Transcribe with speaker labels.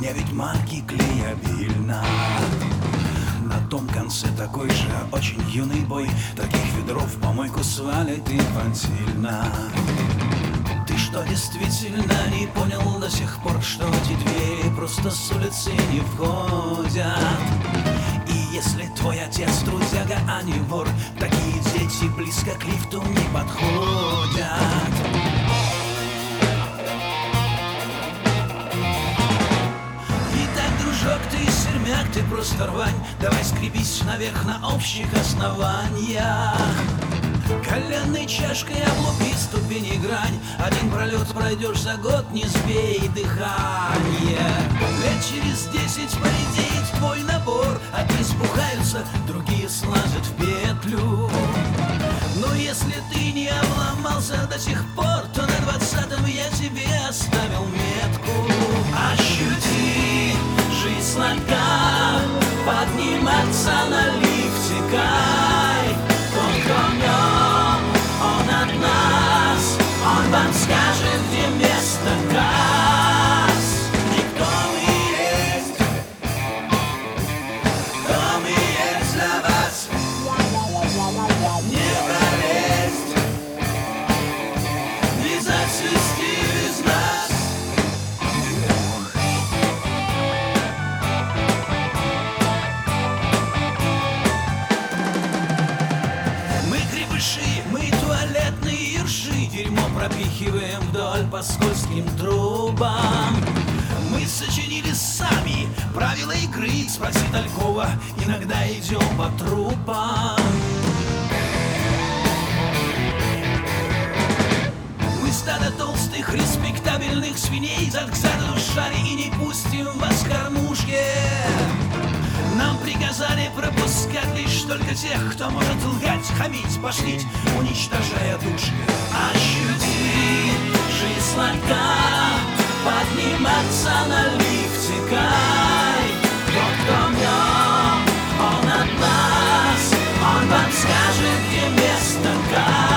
Speaker 1: меня ведь марки клей обильно. На том конце такой же очень юный бой, таких ведров в помойку свалит инфантильно. Ты что, действительно не понял до сих пор, что эти двери просто с улицы не входят? И если твой отец трудяга, а не вор, такие дети близко к лифту не подходят. Ты сермяк, ты просто рвань. Давай скребись наверх на общих основаниях. Коленной чашкой облупи ступени грань. Один пролет пройдешь за год, не сбей дыхание. Лет через 10 поредеет твой набор. Одни спухаются, другие слазят в петлю. Но если ты не обломался до сих пор, то на 20-м я тебе оставил метку. Ощути жизнь слегка, подниматься на лифте кай. Тот, кто в нем, он от нас, он вам скажет, где место касс. И кто мы есть, кто мы есть для вас. Не пролезть, не засвести без нас. Мы туалетные ерши, дерьмо пропихиваем вдоль по скользким трубам. Мы сочинили сами правила игры, спроси Талькова, иногда идем по трупам. Мы стадо толстых, респектабельных свиней, зад к заду шари и не пустим вас к кормушке. Нам приказали пропускать лишь только тех, кто может лгать, хамить, пошлить, уничтожая души. Ощути жизнь сладка, подниматься на лифте кай. Тот, кто в нем, он от нас, он вам скажет, где место кай.